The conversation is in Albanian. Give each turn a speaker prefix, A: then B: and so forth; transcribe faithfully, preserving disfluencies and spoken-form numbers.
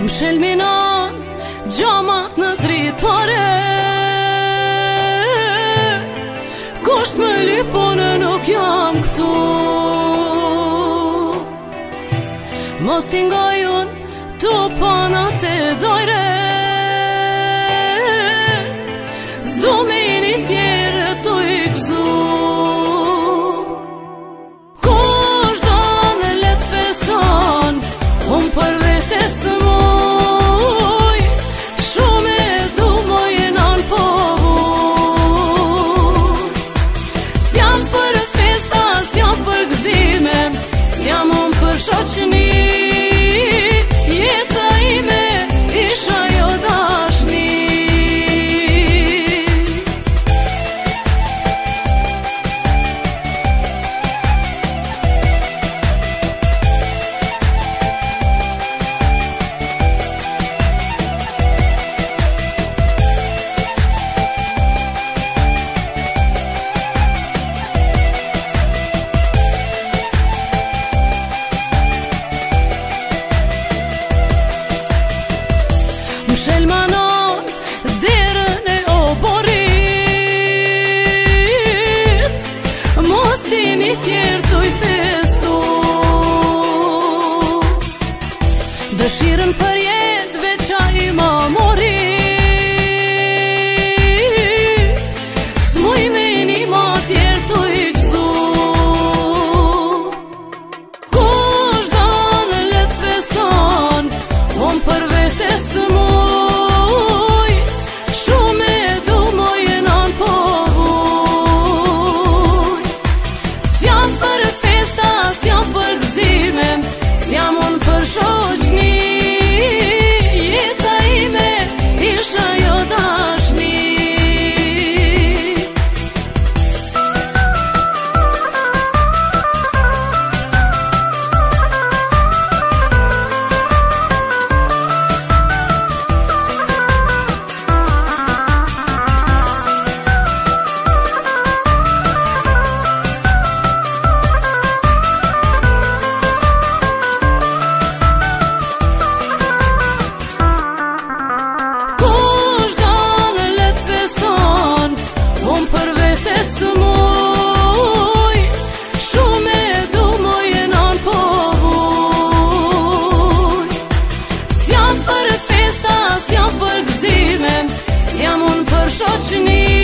A: Më shelminon gjamat në dritare, kusht më lipone nuk jam këtu. Mos t'ingajun tu panat e dojre, s'du me jeni tjere tu i gëzu. Kusht do në let feston, unë për vetes muj, shumë e du moj e nan povuj. S'jam për festa, s'jam për gëzime, s'jam unë për shoqni. Jeta ime isha jo dashni. Më shelmanon derën e oborit, mos dini tjerë tu i festu. Dëshirën për jetë veqa i ma mori, s'muj me një ma tjerë tu i gëzu. Kush do në let feston, unë për vetes mu, s'jam unë për shoqni. Jeta ime isha jo dashni. S'jam unë për shoqni.